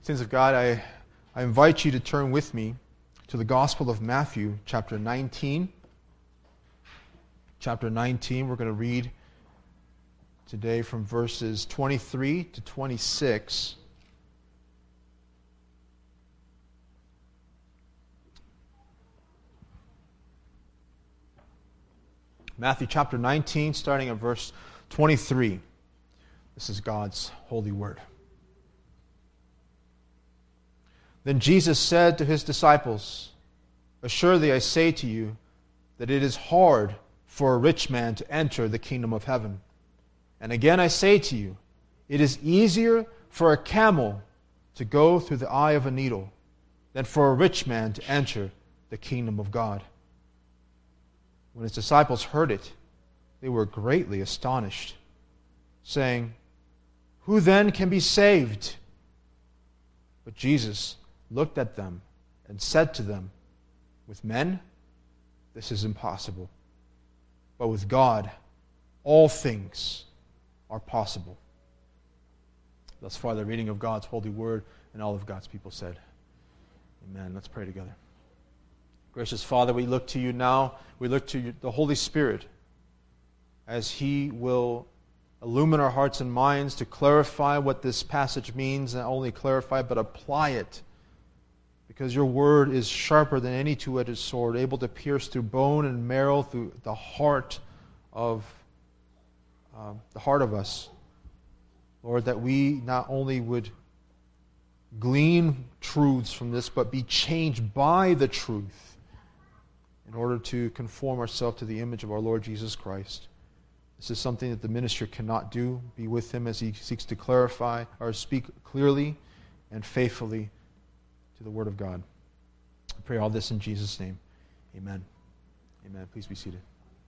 Saints of God, I invite you to turn with me to the Gospel of Matthew, chapter 19. Chapter 19, we're going to read today from verses 23 to 26. Matthew chapter 19, starting at verse 23. This is God's holy word. Then Jesus said to his disciples, "Assuredly I say to you that it is hard for a rich man to enter the kingdom of heaven. And again I say to you, it is easier for a camel to go through the eye of a needle than for a rich man to enter the kingdom of God." When his disciples heard it, they were greatly astonished, saying, "Who then can be saved?" But Jesus looked at them and said to them, "With men, this is impossible. But with God, all things are possible." Thus far, the reading of God's holy word, and all of God's people said, Amen. Let's pray together. Gracious Father, we look to you now. We look to you, the Holy Spirit, as He will illumine our hearts and minds to clarify what this passage means, not only clarify, but apply it. Because your word is sharper than any two-edged sword, able to pierce through bone and marrow, through the heart of us. Lord, that we not only would glean truths from this, but be changed by the truth in order to conform ourselves to the image of our Lord Jesus Christ. This is something that the minister cannot do. Be with him as he seeks to clarify or speak clearly and faithfully to the Word of God. I pray all this in Jesus' name. Amen. Amen. Please be seated.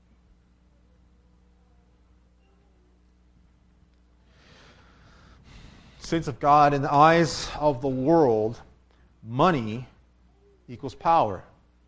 Saints of God, in the eyes of the world, money equals power.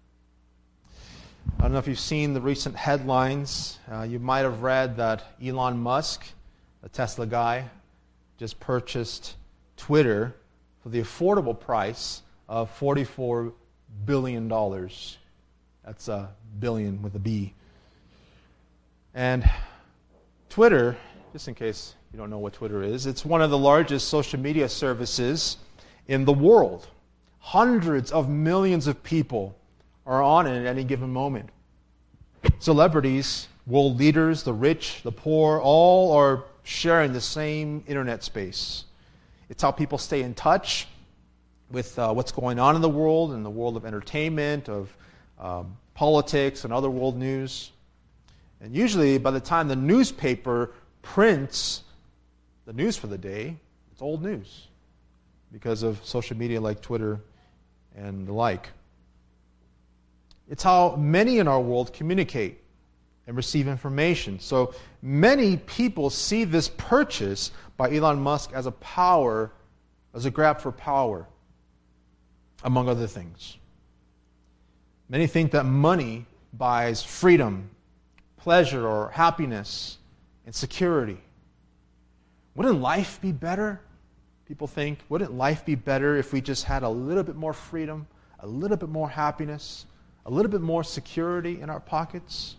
I don't know if you've seen the recent headlines. You might have read that Elon Musk, a Tesla guy, just purchased Twitter for the affordable price of $44 billion. That's a billion with a B. And Twitter, just in case you don't know what Twitter is, it's one of the largest social media services in the world. Hundreds of millions of people are on it at any given moment. Celebrities, world leaders, the rich, the poor, all are sharing the same internet space. It's how people stay in touch with what's going on in the world of entertainment, of politics, and other world news. And usually, by the time the newspaper prints the news for the day, it's old news because of social media like Twitter and the like. It's how many in our world communicate and receive information. So many people see this purchase by Elon Musk as a grab for power, among other things. Many think that money buys freedom, pleasure, or happiness, and security. Wouldn't life be better? People think, wouldn't life be better if we just had a little bit more freedom, a little bit more happiness, a little bit more security in our pockets?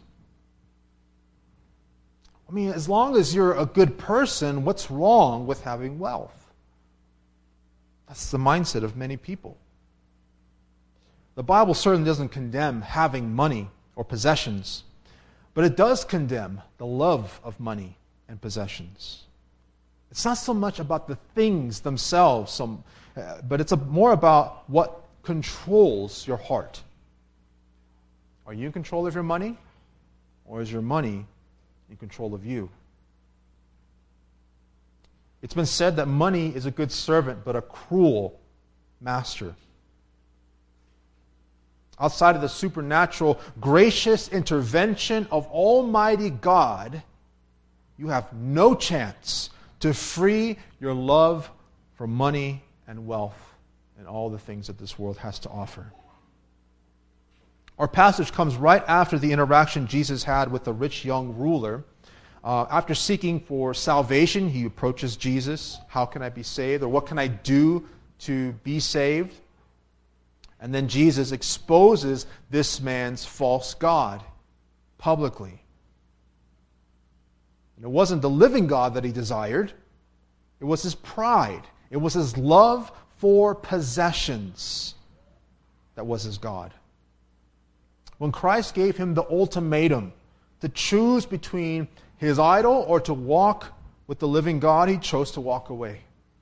I mean, as long as you're a good person, what's wrong with having wealth? That's the mindset of many people. The Bible certainly doesn't condemn having money or possessions, but it does condemn the love of money and possessions. It's not so much about the things themselves, but it's more about what controls your heart. Are you in control of your money, or is your money in control of you? It's been said that money is a good servant, but a cruel master. Outside of the supernatural, gracious intervention of Almighty God, you have no chance to free your love for money and wealth and all the things that this world has to offer. Our passage comes right after the interaction Jesus had with the rich young ruler. After seeking for salvation, he approaches Jesus. How can I be saved? Or what can I do to be saved. And then Jesus exposes this man's false god publicly. And it wasn't the living God that he desired. It was his pride. It was his love for possessions that was his God. When Christ gave him the ultimatum to choose between his idol or to walk with the living God, he chose to walk away.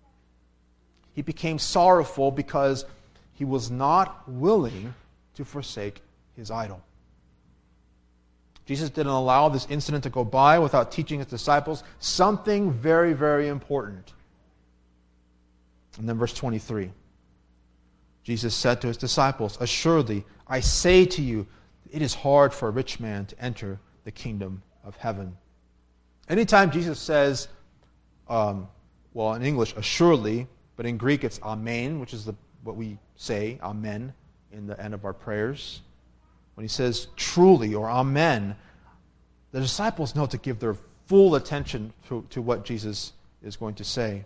He became sorrowful because he was not willing to forsake his idol. Jesus didn't allow this incident to go by without teaching his disciples something very, very important. And then verse 23. Jesus said to his disciples, "Assuredly, I say to you, it is hard for a rich man to enter the kingdom of heaven." Anytime Jesus says, in English, assuredly, but in Greek it's amen, which is what we say, amen, in the end of our prayers. When he says truly or amen, the disciples know to give their full attention to what Jesus is going to say.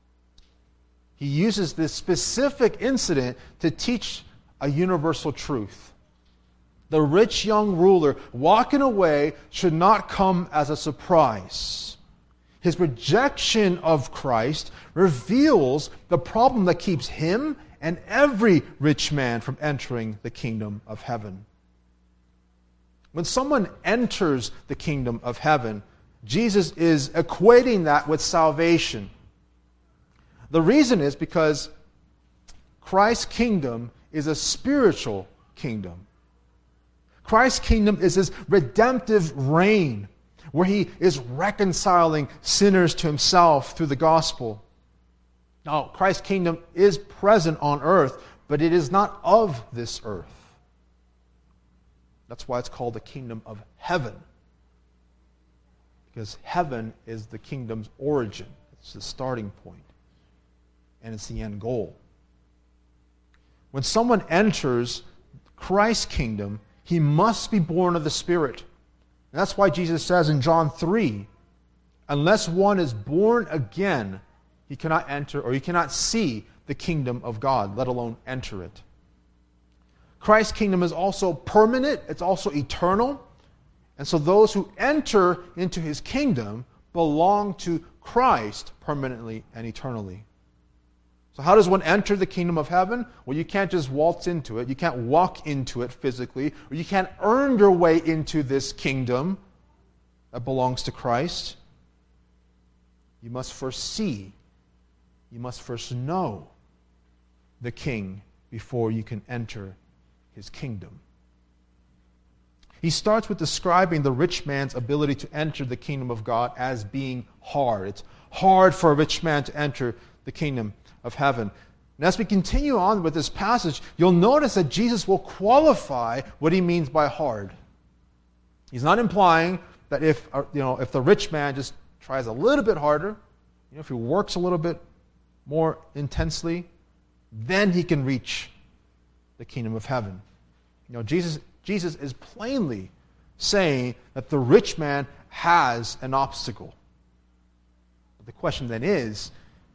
He uses this specific incident to teach a universal truth. The rich young ruler walking away should not come as a surprise. His rejection of Christ reveals the problem that keeps him and every rich man from entering the kingdom of heaven. When someone enters the kingdom of heaven, Jesus is equating that with salvation. The reason is because Christ's kingdom is a spiritual kingdom. Christ's kingdom is his redemptive reign, where he is reconciling sinners to himself through the gospel. Now, Christ's kingdom is present on earth, but it is not of this earth. That's why it's called the kingdom of heaven. Because heaven is the kingdom's origin. It's the starting point. And it's the end goal. When someone enters Christ's kingdom, he must be born of the Spirit. And that's why Jesus says in John 3, unless one is born again, he cannot enter or he cannot see the kingdom of God, let alone enter it. Christ's kingdom is also permanent, it's also eternal. And so those who enter into his kingdom belong to Christ permanently and eternally. So how does one enter the kingdom of heaven? Well, you can't just waltz into it. You can't walk into it physically. Or you can't earn your way into this kingdom that belongs to Christ. You must first see. You must first know the King before you can enter his kingdom. He starts with describing the rich man's ability to enter the kingdom of God as being hard. It's hard for a rich man to enter the kingdom of heaven. And as we continue on with this passage, you'll notice that Jesus will qualify what he means by hard. He's not implying that if the rich man just tries a little bit harder, if he works a little bit more intensely, then he can reach the kingdom of heaven. Jesus is plainly saying that the rich man has an obstacle. But the question then is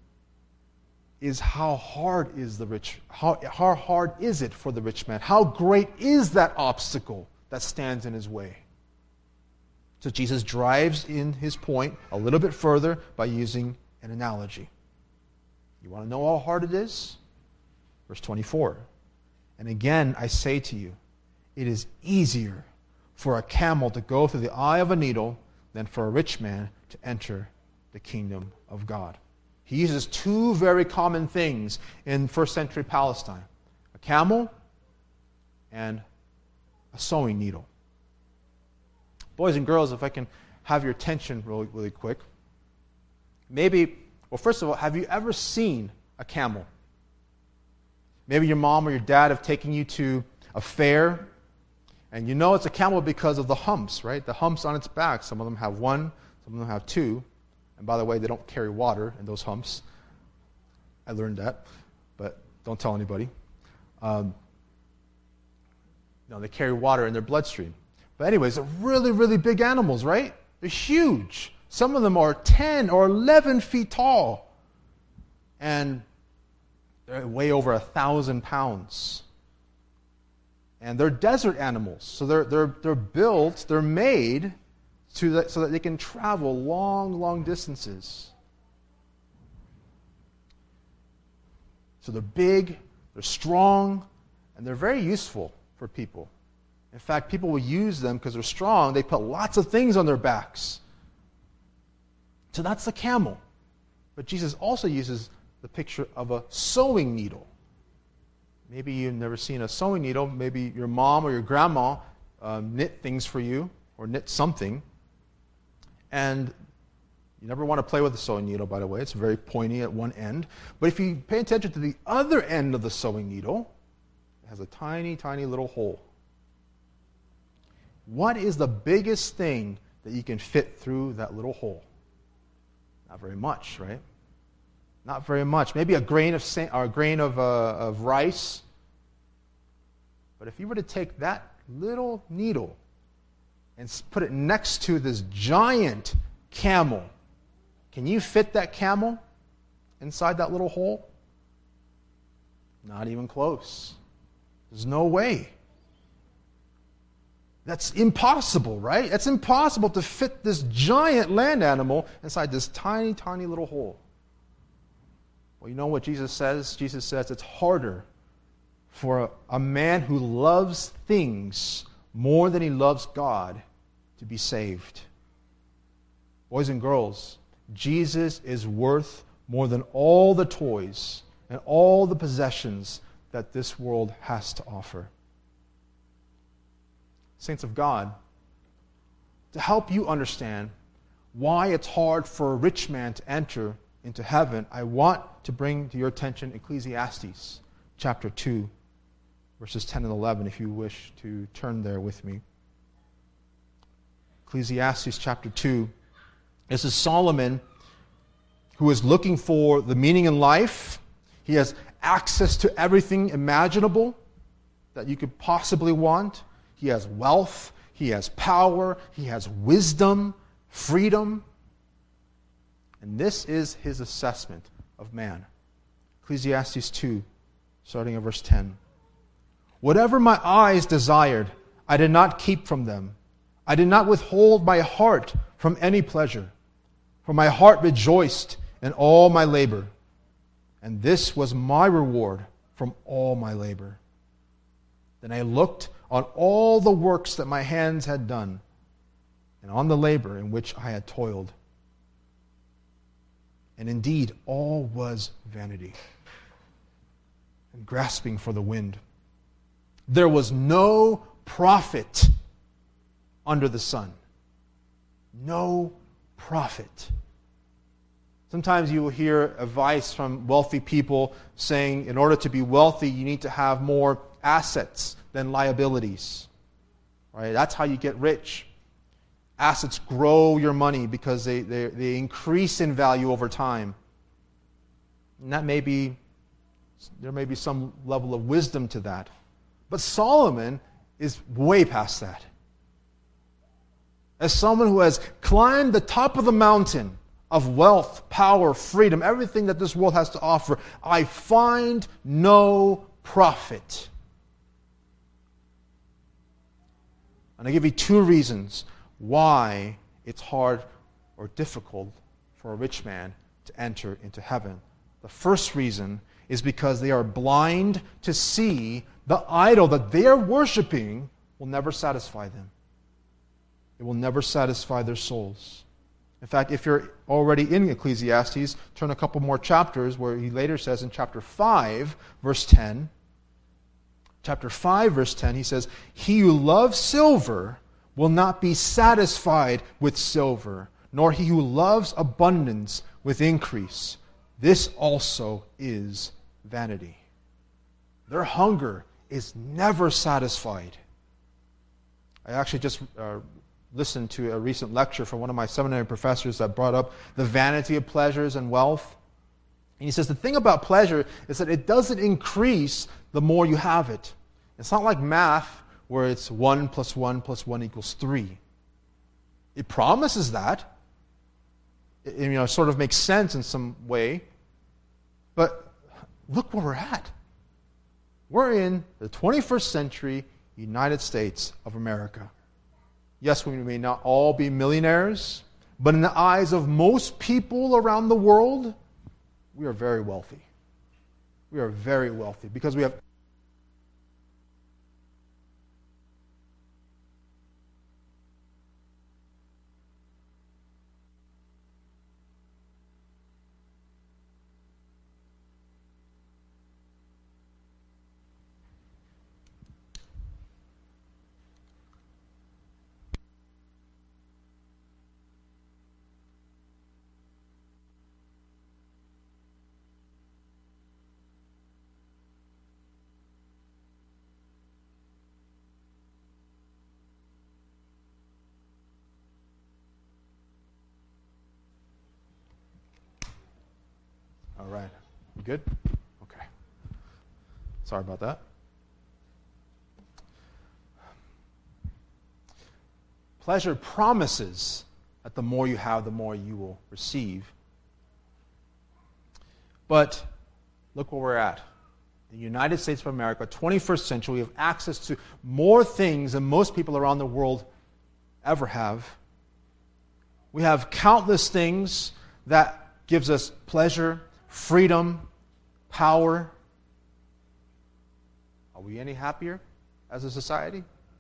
how hard is how hard is it for the rich man? How great is that obstacle that stands in his way? So Jesus drives in his point a little bit further by using an analogy. You want to know how hard it is? Verse 24. And again, I say to you, it is easier for a camel to go through the eye of a needle than for a rich man to enter the kingdom of God. He uses two very common things in first century Palestine. A camel and a sewing needle. Boys and girls, if I can have your attention really, really quick. First of all, have you ever seen a camel? Maybe your mom or your dad have taken you to a fair, and you know it's a camel because of the humps, right? The humps on its back. Some of them have one, some of them have two. And by the way, they don't carry water in those humps. I learned that, but don't tell anybody. They carry water in their bloodstream. But anyways, they're really, really big animals, right? They're huge. Some of them are 10 or 11 feet tall. And They weigh over 1,000 pounds. And they're desert animals. So they're built, they're made so that they can travel long, long distances. So they're big, they're strong, and they're very useful for people. In fact, people will use them because they're strong. They put lots of things on their backs. So that's the camel. But Jesus also uses the picture of a sewing needle. Maybe you've never seen a sewing needle. Maybe your mom or your grandma knit things for you or knit something. And you never want to play with a sewing needle, by the way. It's very pointy at one end. But if you pay attention to the other end of the sewing needle, it has a tiny, tiny little hole. What is the biggest thing that you can fit through that little hole? Not very much, right? Not very much. Maybe a grain of rice. But if you were to take that little needle and put it next to this giant camel, can you fit that camel inside that little hole? Not even close. There's no way. That's impossible, right? It's impossible to fit this giant land animal inside this tiny, tiny little hole. Well, you know what Jesus says? Jesus says it's harder for a man who loves things more than he loves God to be saved. Boys and girls, Jesus is worth more than all the toys and all the possessions that this world has to offer. Saints of God, to help you understand why it's hard for a rich man to enter into heaven, I want to bring to your attention Ecclesiastes chapter 2, verses 10 and 11, if you wish to turn there with me. Ecclesiastes chapter 2. This is Solomon, who is looking for the meaning in life. He has access to everything imaginable that you could possibly want. He has wealth, he has power, he has wisdom, freedom. And this is his assessment of man. Ecclesiastes 2, starting at verse 10. Whatever my eyes desired, I did not keep from them. I did not withhold my heart from any pleasure. For my heart rejoiced in all my labor. And this was my reward from all my labor. Then I looked on all the works that my hands had done, and on the labor in which I had toiled. And indeed, all was vanity and grasping for the wind. There was no profit under the sun. No profit. Sometimes you will hear advice from wealthy people saying, in order to be wealthy, you need to have more assets than liabilities. Right? That's how you get rich. Assets grow your money because they increase in value over time. And there may be some level of wisdom to that. But Solomon is way past that. As someone who has climbed the top of the mountain of wealth, power, freedom, everything that this world has to offer, I find no profit. And I give you two reasons why it's hard or difficult for a rich man to enter into heaven. The first reason is because they are blind to see the idol that they are worshiping will never satisfy them. It will never satisfy their souls. In fact, if you're already in Ecclesiastes, turn a couple more chapters where he later says in chapter 5, verse 10, chapter 5, verse 10, he says, "He who loves silver will not be satisfied with silver, nor he who loves abundance with increase. This also is vanity." Their hunger is never satisfied. I actually just listened to a recent lecture from one of my seminary professors that brought up the vanity of pleasures and wealth. And he says the thing about pleasure is that it doesn't increase the more you have it. It's not like math where it's 1 + 1 + 1 = 3. It promises that. It sort of makes sense in some way. But look where we're at. We're in the 21st century United States of America. Yes, we may not all be millionaires, but in the eyes of most people around the world, we are very wealthy. We are very wealthy because we have all right. You good? Okay. Sorry about that. Pleasure promises that the more you have, the more you will receive. But look where we're at. The United States of America, 21st century, we have access to more things than most people around the world ever have. We have countless things that gives us pleasure, freedom, power. Are we any happier as a society?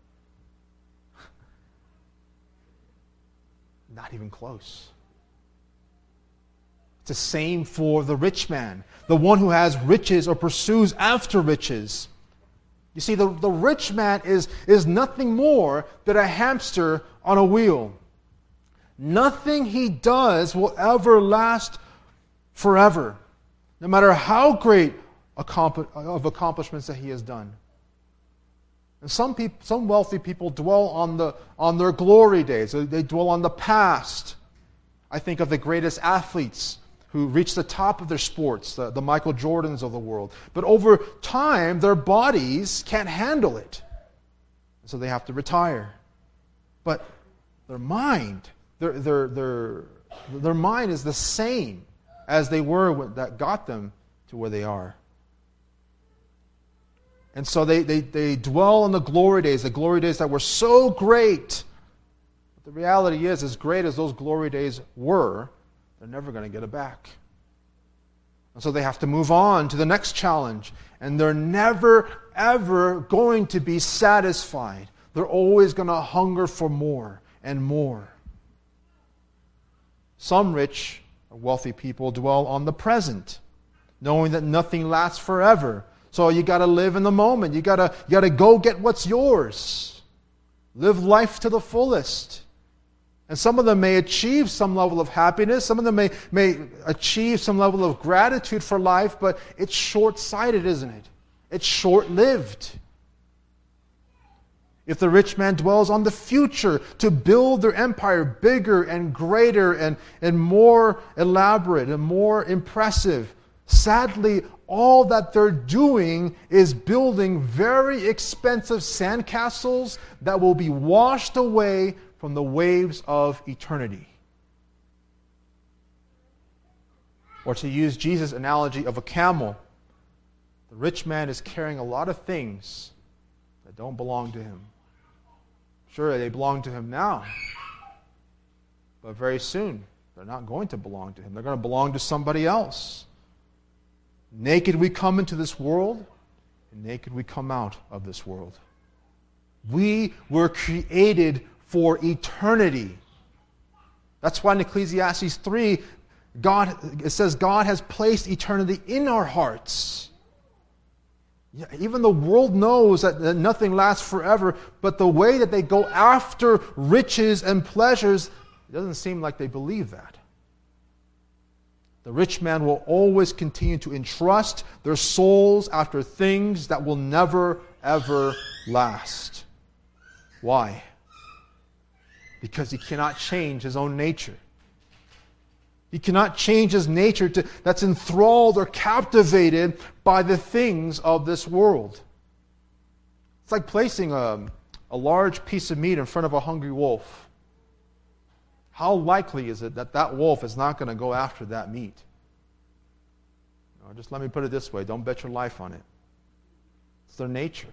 Not even close. It's the same for the rich man, the one who has riches or pursues after riches. You see, the rich man is nothing more than a hamster on a wheel. Nothing he does will ever last forever, no matter how great of accomplishments that he has done. And some wealthy people dwell on their glory days. They dwell on the past. I think of the greatest athletes who reach the top of their sports, the Michael Jordans of the world. But over time, their bodies can't handle it. So they have to retire. But their mind, their mind is the same as they were that got them to where they are. And so they dwell on the glory days that were so great. But the reality is, as great as those glory days were, they're never going to get it back. And so they have to move on to the next challenge. And they're never, ever going to be satisfied. They're always going to hunger for more and more. Some rich or wealthy people dwell on the present, knowing that nothing lasts forever. So you got to live in the moment. You got to go get what's yours. Live life to the fullest. And some of them may achieve some level of happiness. Some of them may achieve some level of gratitude for life, but it's short-sighted, isn't it? It's short-lived. If the rich man dwells on the future to build their empire bigger and greater and more elaborate and more impressive, sadly, all that they're doing is building very expensive sandcastles that will be washed away from the waves of eternity. Or to use Jesus' analogy of a camel, the rich man is carrying a lot of things that don't belong to him. Sure, they belong to him now, but very soon they're not going to belong to him. They're going to belong to somebody else. Naked we come into this world, and naked we come out of this world. We were created for eternity. That's why in Ecclesiastes 3, it says God has placed eternity in our hearts. Yeah, even the world knows that nothing lasts forever, but the way that they go after riches and pleasures, it doesn't seem like they believe that. The rich man will always continue to entrust their souls after things that will never, ever last. Why? Because he cannot change his own nature. He cannot change his nature that's enthralled or captivated by the things of this world. It's like placing a large piece of meat in front of a hungry wolf. How likely is it that wolf is not going to go after that meat? Just let me put it this way. Don't bet your life on it. It's their nature.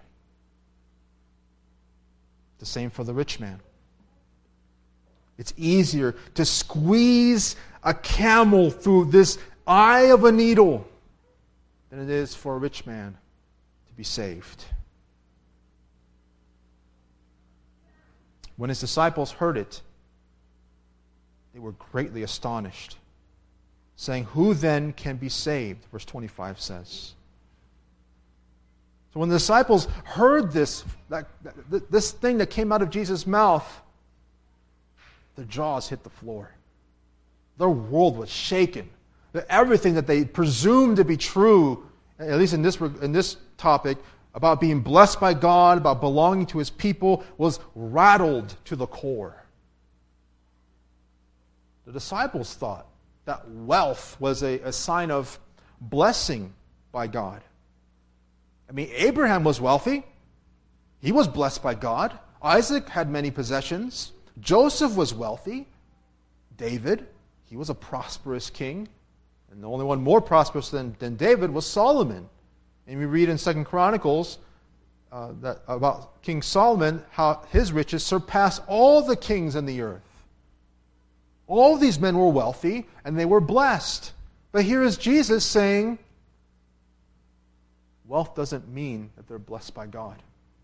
The same for the rich man. It's easier to squeeze a camel through this eye of a needle than it is for a rich man to be saved. When his disciples heard it, they were greatly astonished, saying, "Who then can be saved?" Verse 25 says. So when the disciples heard this thing that came out of Jesus' mouth, their jaws hit the floor. Their world was shaken. Everything that they presumed to be true, at least in this topic, about being blessed by God, about belonging to His people, was rattled to the core. The disciples thought that wealth was a sign of blessing by God. I mean, Abraham was wealthy. He was blessed by God. Isaac had many possessions. Joseph was wealthy. David, he was a prosperous king. And the only one more prosperous than David was Solomon. And we read in 2 Chronicles that about King Solomon, how his riches surpassed all the kings in the earth. All these men were wealthy, and they were blessed. But here is Jesus saying, wealth doesn't mean that they're blessed by God.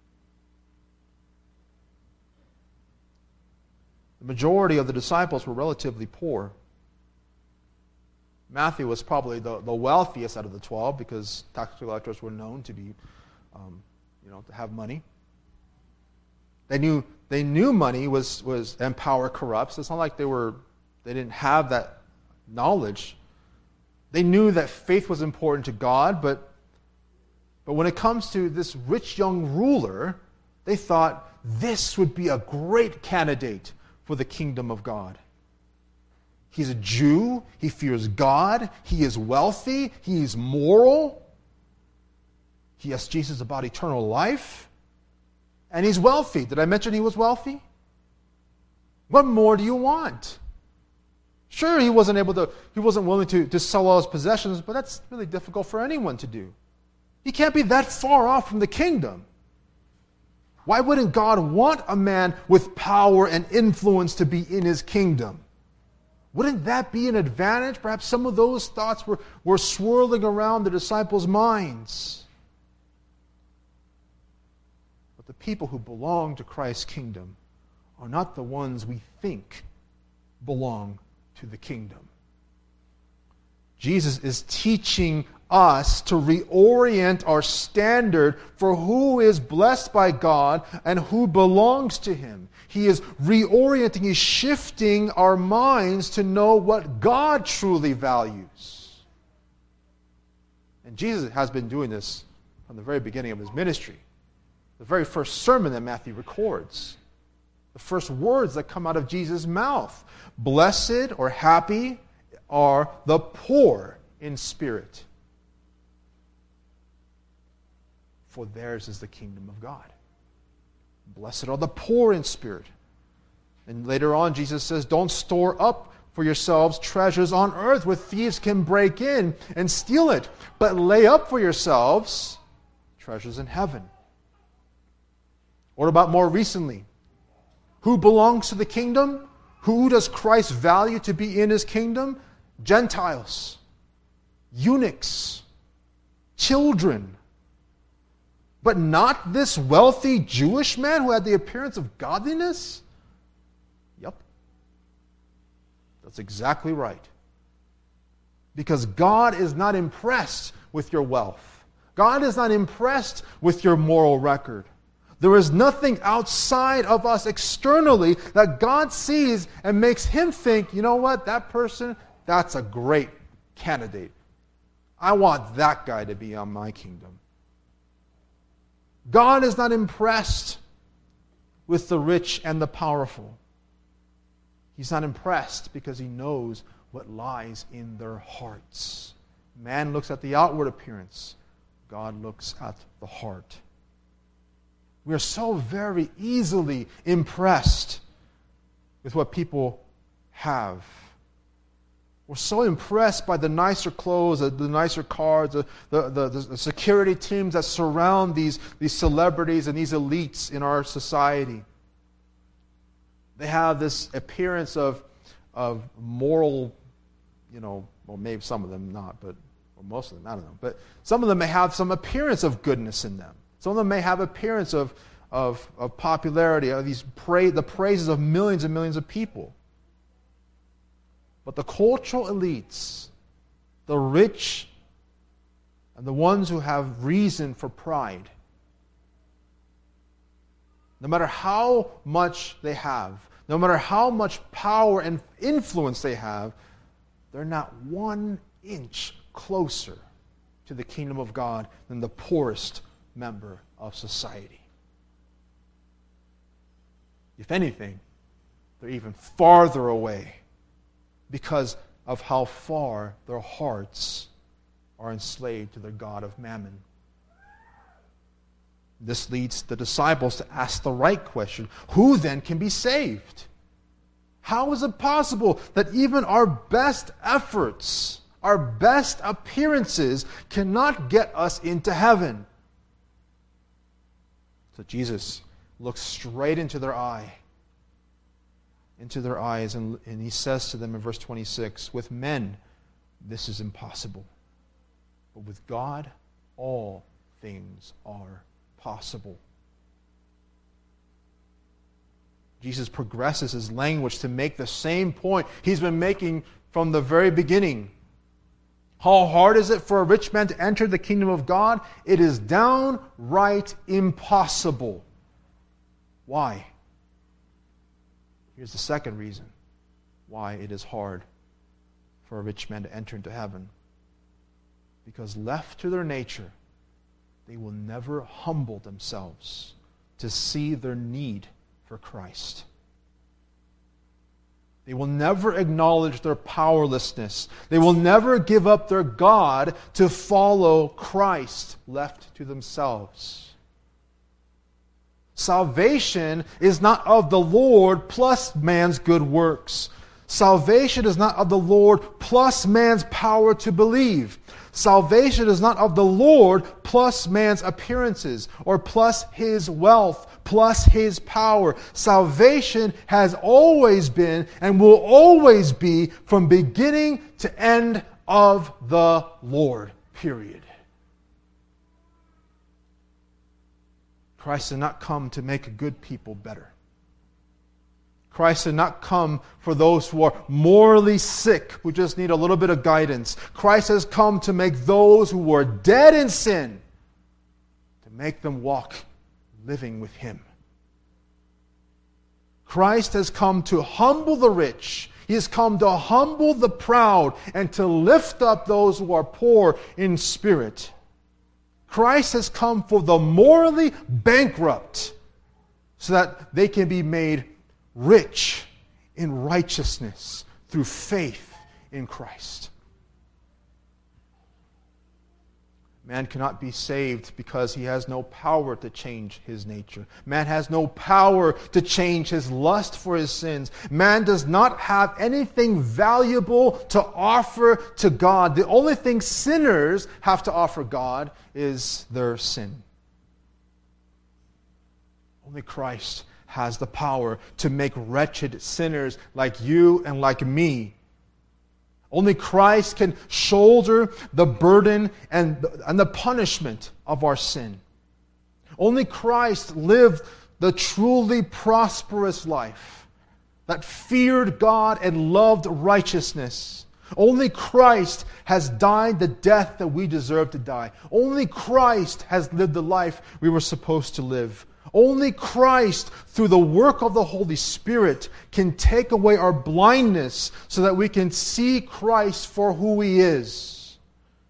The majority of the disciples were relatively poor. Matthew was probably the wealthiest out of the 12 because tax collectors were known to be, to have money. They knew money was and power corrupts. It's not like they didn't have that knowledge. They knew that faith was important to God, but when it comes to this rich young ruler, they thought this would be a great candidate for the kingdom of God. He's a Jew. He fears God. He is wealthy. He is moral. He asks Jesus about eternal life. And he's wealthy. Did I mention he was wealthy? What more do you want? Sure, he wasn't willing to sell all his possessions, but that's really difficult for anyone to do. He can't be that far off from the kingdom. Why wouldn't God want a man with power and influence to be in His kingdom? Wouldn't that be an advantage? Perhaps some of those thoughts were swirling around the disciples' minds. But the people who belong to Christ's kingdom are not the ones we think belong to the kingdom. Jesus is teaching us to reorient our standard for who is blessed by God and who belongs to Him. He is reorienting, He's shifting our minds to know what God truly values. And Jesus has been doing this from the very beginning of His ministry. The very first sermon that Matthew records. The first words that come out of Jesus' mouth. Blessed or happy are the poor in spirit, for theirs is the kingdom of God. Blessed are the poor in spirit. And later on, Jesus says, don't store up for yourselves treasures on earth where thieves can break in and steal it, but lay up for yourselves treasures in heaven. What about more recently? Who belongs to the kingdom? Who does Christ value to be in His kingdom? Gentiles, eunuchs, children. But not this wealthy Jewish man who had the appearance of godliness? Yep. That's exactly right. Because God is not impressed with your wealth. God is not impressed with your moral record. There is nothing outside of us externally that God sees and makes Him think, you know what, that person, that's a great candidate. I want that guy to be on my kingdom. God is not impressed with the rich and the powerful. He's not impressed because He knows what lies in their hearts. Man looks at the outward appearance. God looks at the heart. We are so very easily impressed with what people have. We're so impressed by the nicer clothes, the nicer cars, the security teams that surround these celebrities and these elites in our society. They have this appearance of moral, well, maybe some of them not, or most of them, I don't know. But some of them may have some appearance of goodness in them. Some of them may have appearance of popularity, of the praises of millions and millions of people. But the cultural elites, the rich, and the ones who have reason for pride, no matter how much they have, no matter how much power and influence they have, they're not 1 inch closer to the kingdom of God than the poorest member of society. If anything, they're even farther away because of how far their hearts are enslaved to their god of mammon. This leads the disciples to ask the right question. Who then can be saved? How is it possible that even our best efforts, our best appearances cannot get us into heaven? So Jesus looks straight into their eyes, and he says to them in verse 26, with men this is impossible, but with God all things are possible. Jesus progresses his language to make the same point he's been making from the very beginning. How hard is it for a rich man to enter the kingdom of God? It is downright impossible. Why? Here's the second reason why it is hard for a rich man to enter into heaven. Because left to their nature, they will never humble themselves to see their need for Christ. They will never acknowledge their powerlessness. They will never give up their God to follow Christ left to themselves. Salvation is not of the Lord plus man's good works. Salvation is not of the Lord plus man's power to believe. Salvation is not of the Lord plus man's appearances or plus his wealth, plus his power. Salvation has always been and will always be from beginning to end of the Lord. Period. Christ did not come to make good people better. Christ did not come for those who are morally sick, who just need a little bit of guidance. Christ has come to make those who were dead in sin, to make them walk living with him. Christ has come to humble the rich. He has come to humble the proud and to lift up those who are poor in spirit. Christ has come for the morally bankrupt so that they can be made rich in righteousness through faith in Christ. Man cannot be saved because he has no power to change his nature. Man has no power to change his lust for his sins. Man does not have anything valuable to offer to God. The only thing sinners have to offer God is their sin. Only Christ has the power to make wretched sinners like you and like me. Only Christ can shoulder the burden and the punishment of our sin. Only Christ lived the truly prosperous life that feared God and loved righteousness. Only Christ has died the death that we deserve to die. Only Christ has lived the life we were supposed to live. Only Christ, through the work of the Holy Spirit, can take away our blindness so that we can see Christ for who He is.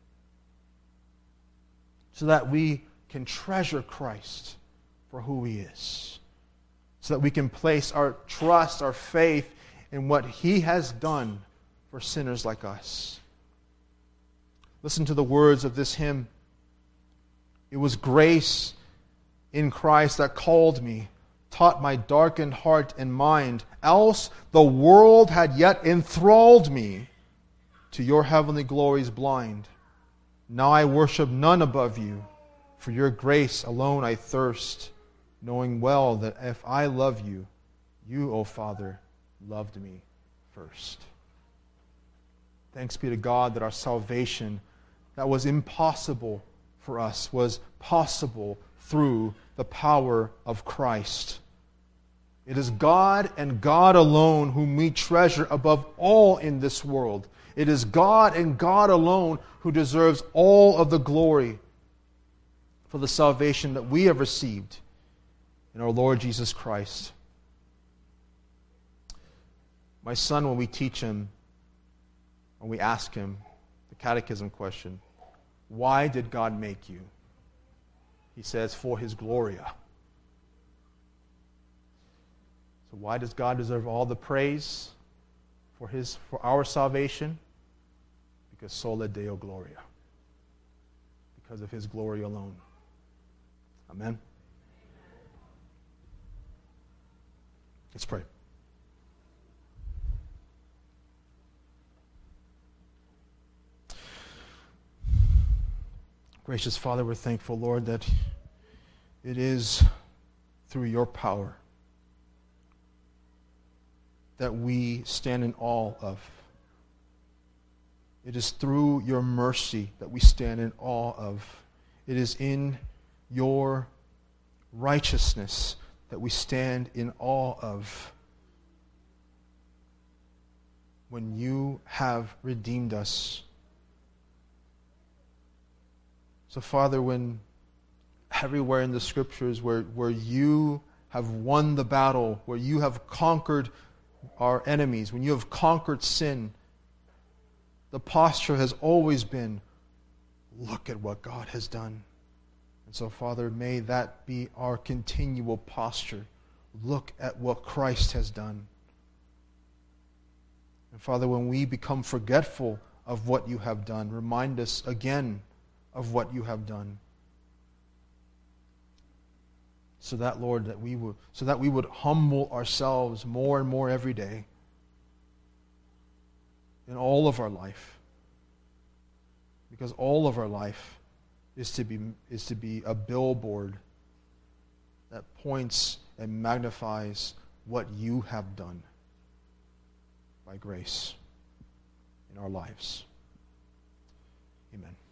So that we can treasure Christ for who He is. So that we can place our trust, our faith in what He has done for sinners like us. Listen to the words of this hymn. It was grace in Christ that called me, taught my darkened heart and mind, else the world had yet enthralled me. to your heavenly glories blind. Now I worship none above you. For your grace alone I thirst, knowing well that if I love you, you, O Father, loved me first. Thanks be to God that our salvation, that was impossible for us, was possible through the power of Christ. It is God and God alone whom we treasure above all in this world. It is God and God alone who deserves all of the glory for the salvation that we have received in our Lord Jesus Christ. My son, when we teach him, when we ask him the catechism question, why did God make you? He says, for His gloria. So why does God deserve all the praise for our salvation? Because sola Deo Gloria. Because of His glory alone. Amen. Let's pray. Gracious Father, we're thankful, Lord, that it is through your power that we stand in awe of. It is through your mercy that we stand in awe of. It is in your righteousness that we stand in awe of. When you have redeemed us. So, Father, when everywhere in the Scriptures where you have won the battle, where you have conquered our enemies, when you have conquered sin, the posture has always been, look at what God has done. And so, Father, may that be our continual posture. Look at what Christ has done. And Father, when we become forgetful of what you have done, remind us again of what you have done. So that, Lord, that we would humble ourselves more and more every day in all of our life. Because all of our life is to be a billboard that points and magnifies what you have done by grace in our lives. Amen.